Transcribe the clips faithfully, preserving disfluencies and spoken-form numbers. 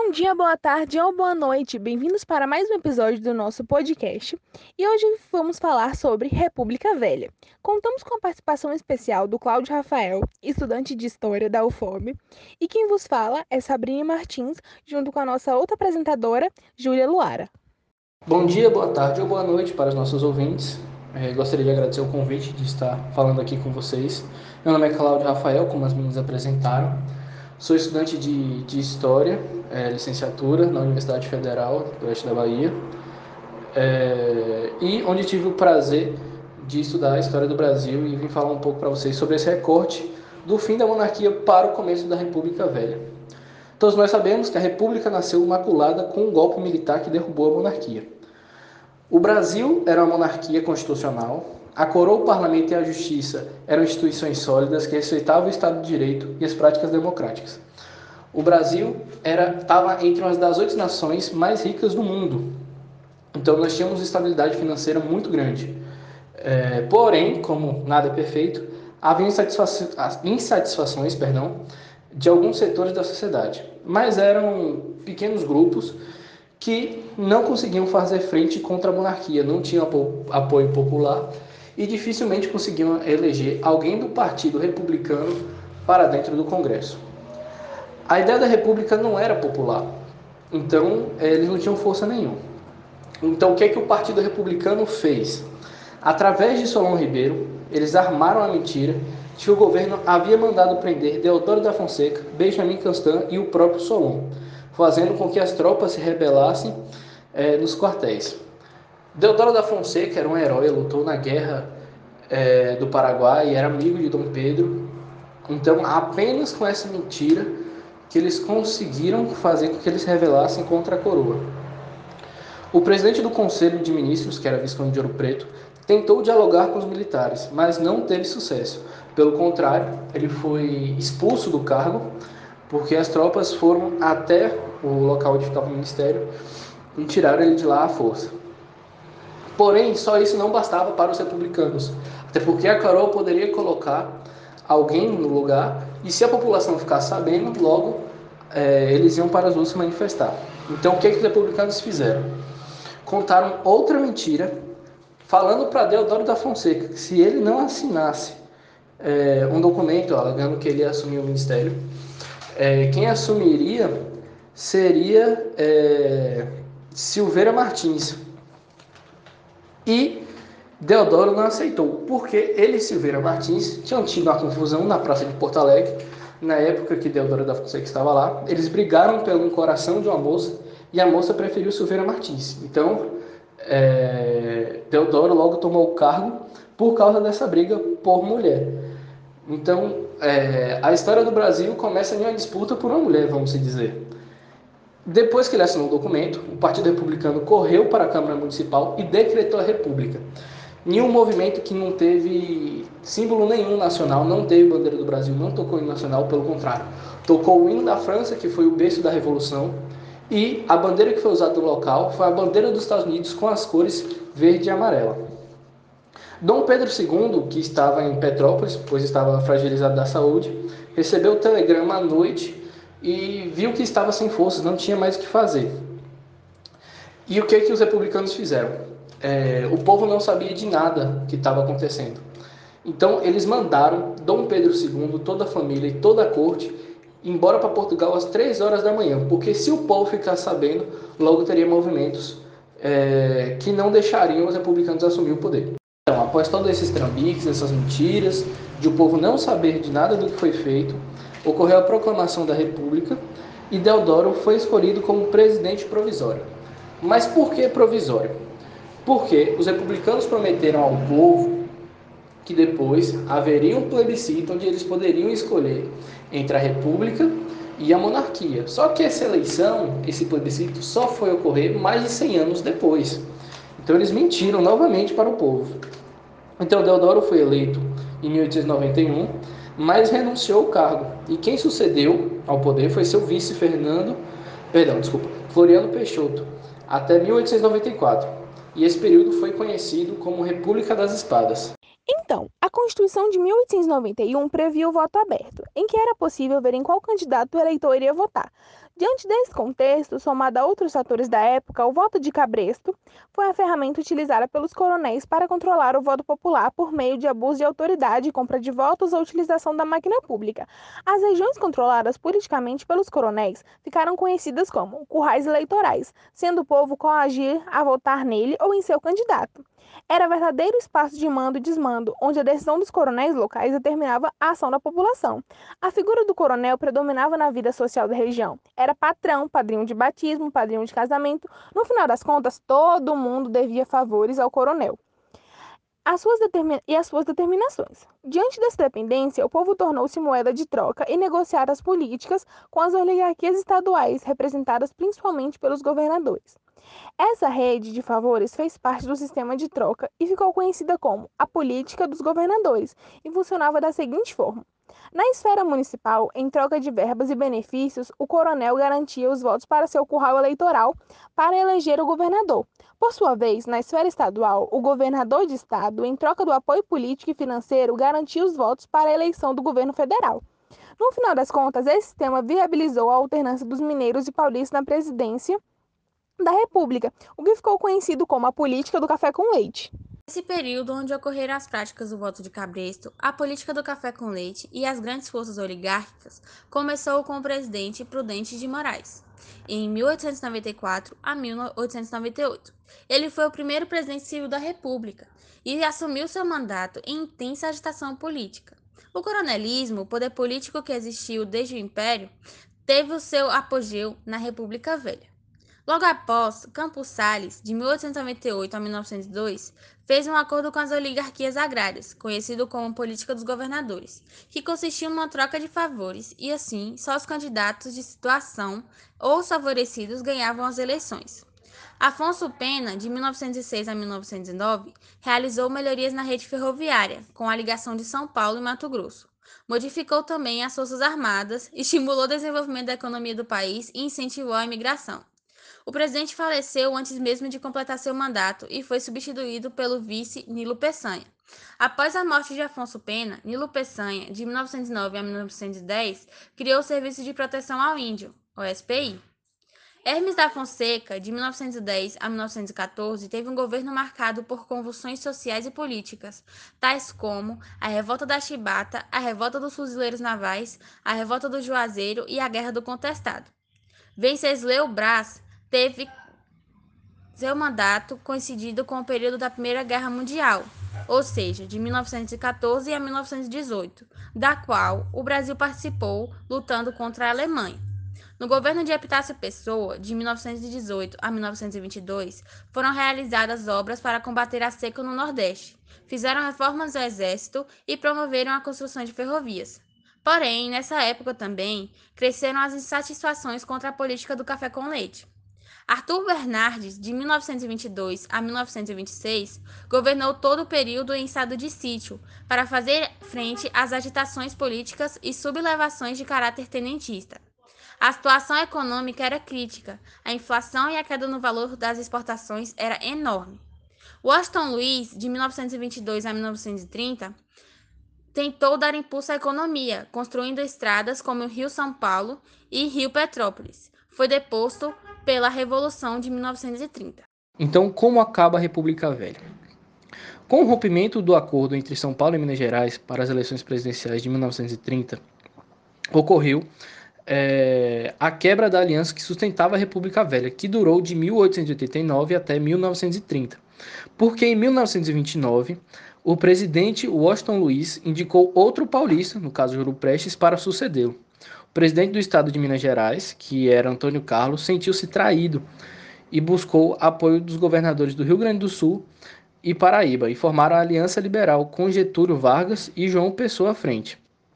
Bom dia, boa tarde ou boa noite. Bem-vindos para mais um episódio do nosso podcast. E hoje vamos falar sobre República Velha. Contamos com a participação especial do Cláudio Rafael, estudante de História da U F O B, e quem vos fala é Sabrina Martins, junto com a nossa outra apresentadora, Júlia Luara. Bom dia, boa tarde ou boa noite para os nossos ouvintes. É, gostaria de agradecer o convite de estar falando aqui com vocês. Meu nome é Cláudio Rafael, como as meninas apresentaram. Sou estudante de, de História, é, licenciatura na Universidade Federal do Oeste da Bahia, é, e onde tive o prazer de estudar a História do Brasil e vim falar um pouco para vocês sobre esse recorte do fim da monarquia para o começo da República Velha. Todos nós sabemos que a República nasceu maculada com um golpe militar que derrubou a monarquia. O Brasil era uma monarquia constitucional, a coroa, o parlamento e a justiça eram instituições sólidas que respeitavam o Estado de Direito e as práticas democráticas. O Brasil estava entre uma das oito nações mais ricas do mundo, então nós tínhamos estabilidade financeira muito grande. É, porém, como nada é perfeito, havia insatisfações, insatisfações perdão, de alguns setores da sociedade, mas eram pequenos grupos que não conseguiam fazer frente contra a monarquia, não tinham apoio popular e dificilmente conseguiam eleger alguém do Partido Republicano para dentro do Congresso. A ideia da República não era popular, então eles não tinham força nenhuma. Então o que é que o Partido Republicano fez? Através de Solon Ribeiro, eles armaram a mentira que o governo havia mandado prender Deodoro da Fonseca, Benjamin Constant e o próprio Solon, fazendo com que as tropas se rebelassem é, nos quartéis. Deodoro da Fonseca era um herói, lutou na guerra é, do Paraguai, era amigo de Dom Pedro. Então, apenas com essa mentira que eles conseguiram fazer com que eles se rebelassem contra a coroa. O presidente do Conselho de Ministros, que era Visconde de Ouro Preto, tentou dialogar com os militares, mas não teve sucesso. Pelo contrário, ele foi expulso do cargo, porque as tropas foram até o local onde ficava o ministério e tiraram ele de lá à força. Porém, só isso não bastava para os republicanos, até porque a coroa poderia colocar alguém no lugar e se a população ficasse sabendo, logo é, eles iam para as ruas se manifestar. Então, o que, é que os republicanos fizeram? Contaram outra mentira, falando para Deodoro da Fonseca que se ele não assinasse é, um documento alegando que ele ia assumir o ministério, é, quem assumiria seria é, Silveira Martins. E Deodoro não aceitou, porque ele e Silveira Martins tinham tido uma confusão na praça de Porto Alegre, na época que Deodoro da Fonseca estava lá. Eles brigaram pelo coração de uma moça e a moça preferiu Silveira Martins. Então, é, Deodoro logo tomou o cargo por causa dessa briga por mulher. Então, é, a história do Brasil começa em uma disputa por uma mulher, vamos dizer. Depois que ele assinou o documento, o Partido Republicano correu para a Câmara Municipal e decretou a República. Em um movimento que não teve símbolo nenhum nacional, não teve bandeira do Brasil, não tocou o hino nacional, pelo contrário. Tocou o hino da França, que foi o berço da Revolução, e a bandeira que foi usada no local foi a bandeira dos Estados Unidos com as cores verde e amarela. Dom Pedro segundo, que estava em Petrópolis, pois estava fragilizado da saúde, recebeu o telegrama à noite e viu que estava sem forças, não tinha mais o que fazer. E o que, que os republicanos fizeram? É, o povo não sabia de nada que estava acontecendo. Então eles mandaram Dom Pedro segundo, toda a família e toda a corte embora para Portugal às três horas da manhã, porque se o povo ficasse sabendo, logo teria movimentos é, que não deixariam os republicanos assumir o poder. Então, após todos esses trambiques, essas mentiras, de o povo não saber de nada do que foi feito, ocorreu a proclamação da República e Deodoro foi escolhido como presidente provisório. Mas por que provisório? Porque os republicanos prometeram ao povo que depois haveria um plebiscito onde eles poderiam escolher entre a República e a monarquia. Só que essa eleição, esse plebiscito, só foi ocorrer mais de cem anos depois. Então eles mentiram novamente para o povo. Então Deodoro foi eleito em mil oitocentos e noventa e um, mas renunciou ao cargo. E quem sucedeu ao poder foi seu vice Fernando, perdão, desculpa, Floriano Peixoto, até mil oitocentos e noventa e quatro. E esse período foi conhecido como República das Espadas. Então, a Constituição de mil oitocentos e noventa e um previa o voto aberto, em que era possível ver em qual candidato o eleitor iria votar. Diante desse contexto, somado a outros fatores da época, o voto de cabresto foi a ferramenta utilizada pelos coronéis para controlar o voto popular por meio de abuso de autoridade, compra de votos ou utilização da máquina pública. As regiões controladas politicamente pelos coronéis ficaram conhecidas como currais eleitorais, sendo o povo coagir a votar nele ou em seu candidato. Era verdadeiro espaço de mando e desmando, onde a decisão dos coronéis locais determinava a ação da população. A figura do coronel predominava na vida social da região. Era patrão, padrinho de batismo, padrinho de casamento. No final das contas, todo mundo devia favores ao coronel. As suas determin... e as suas determinações. Diante dessa dependência, o povo tornou-se moeda de troca e negociar as políticas com as oligarquias estaduais, representadas principalmente pelos governadores. Essa rede de favores fez parte do sistema de troca e ficou conhecida como a política dos governadores e funcionava da seguinte forma. Na esfera municipal, em troca de verbas e benefícios, o coronel garantia os votos para seu curral eleitoral para eleger o governador. Por sua vez, na esfera estadual, o governador de estado, em troca do apoio político e financeiro, garantia os votos para a eleição do governo federal. No final das contas, esse sistema viabilizou a alternância dos mineiros e paulistas na presidência da República, o que ficou conhecido como a política do café com leite. Nesse período onde ocorreram as práticas do voto de cabresto, a política do café com leite e as grandes forças oligárquicas começou com o presidente Prudente de Moraes, em mil oitocentos e noventa e quatro a mil oitocentos e noventa e oito. Ele foi o primeiro presidente civil da República e assumiu seu mandato em intensa agitação política. O coronelismo, o poder político que existiu desde o Império, teve o seu apogeu na República Velha. Logo após, Campos Salles, de mil oitocentos e noventa e oito a mil novecentos e dois, fez um acordo com as oligarquias agrárias, conhecido como Política dos Governadores, que consistia em uma troca de favores e, assim, só os candidatos de situação ou os favorecidos ganhavam as eleições. Afonso Pena, de mil novecentos e seis a mil novecentos e nove, realizou melhorias na rede ferroviária, com a ligação de São Paulo e Mato Grosso. Modificou também as forças armadas, estimulou o desenvolvimento da economia do país e incentivou a imigração. O presidente faleceu antes mesmo de completar seu mandato e foi substituído pelo vice Nilo Peçanha. Após a morte de Afonso Pena, Nilo Peçanha, de mil novecentos e nove a mil novecentos e dez, criou o Serviço de Proteção ao Índio, o S P I. Hermes da Fonseca, de mil novecentos e dez a mil novecentos e quatorze, teve um governo marcado por convulsões sociais e políticas, tais como a Revolta da Chibata, a Revolta dos Fuzileiros Navais, a Revolta do Juazeiro e a Guerra do Contestado. Venceslau Braz teve seu mandato coincidido com o período da Primeira Guerra Mundial, ou seja, de mil novecentos e quatorze a mil novecentos e dezoito, da qual o Brasil participou lutando contra a Alemanha. No governo de Epitácio Pessoa, de mil novecentos e dezoito a mil novecentos e vinte e dois, foram realizadas obras para combater a seca no Nordeste, fizeram reformas do Exército e promoveram a construção de ferrovias. Porém, nessa época também, cresceram as insatisfações contra a política do café com leite. Arthur Bernardes, de mil novecentos e vinte e dois a mil novecentos e vinte e seis, governou todo o período em estado de sítio para fazer frente às agitações políticas e sublevações de caráter tenentista. A situação econômica era crítica, a inflação e a queda no valor das exportações era enorme. Washington Luiz, de mil novecentos e vinte e dois a mil novecentos e trinta, tentou dar impulso à economia, construindo estradas como o Rio São Paulo e Rio Petrópolis. Foi deposto pela Revolução de mil novecentos e trinta. Então, como acaba a República Velha? Com o rompimento do acordo entre São Paulo e Minas Gerais para as eleições presidenciais de mil novecentos e trinta, ocorreu é, a quebra da aliança que sustentava a República Velha, que durou de mil oitocentos e oitenta e nove até mil novecentos e trinta. Porque em mil novecentos e vinte e nove, o presidente Washington Luiz indicou outro paulista, no caso Júlio Prestes, para sucedê-lo. O presidente do estado de Minas Gerais, que era Antônio Carlos, sentiu-se traído e buscou apoio dos governadores do Rio Grande do Sul e Paraíba, e formaram a Aliança Liberal com Getúlio Vargas e João Pessoa à frente.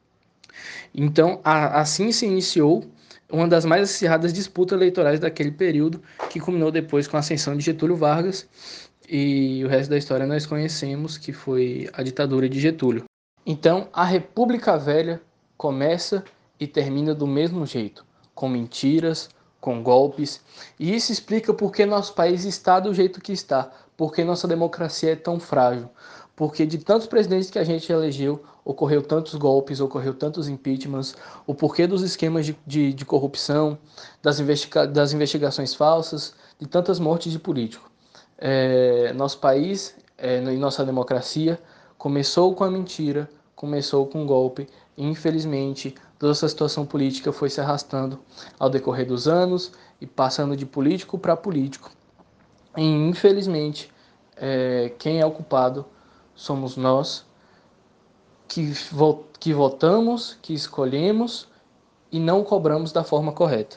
Então, a, assim se iniciou uma das mais acirradas disputas eleitorais daquele período, que culminou depois com a ascensão de Getúlio Vargas, e o resto da história nós conhecemos, que foi a ditadura de Getúlio. Então, a República Velha começa e termina do mesmo jeito, com mentiras, com golpes. E isso explica por que nosso país está do jeito que está, por que nossa democracia é tão frágil, porque de tantos presidentes que a gente elegeu, ocorreu tantos golpes, ocorreu tantos impeachments, o porquê dos esquemas de, de, de corrupção, das, investiga das investigações falsas, de tantas mortes de político. É, nosso país é, e nossa democracia começou com a mentira, começou com o golpe, e infelizmente toda essa situação política foi se arrastando ao decorrer dos anos e passando de político para político. E infelizmente é, quem é o culpado somos nós, que, vo que votamos, que escolhemos e não cobramos da forma correta.